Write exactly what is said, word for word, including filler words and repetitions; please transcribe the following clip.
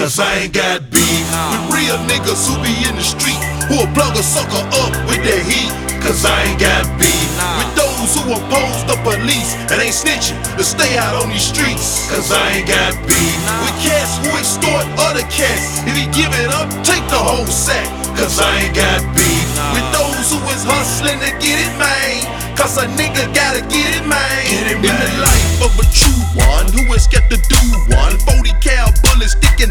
cause I ain't got beef with real niggas who be in the street, who'll plug a sucker up with their heat, cause I ain't got beef with those who oppose the police and ain't snitching to stay out on these streets, cause I ain't got beef with cats who extort other cats. If he give it up, take the whole sack, cause I ain't got beef with those who is hustling to get it, man, cause a nigga gotta get it, man. In the life of a true one who is scared to do one, forty cal bullets sticking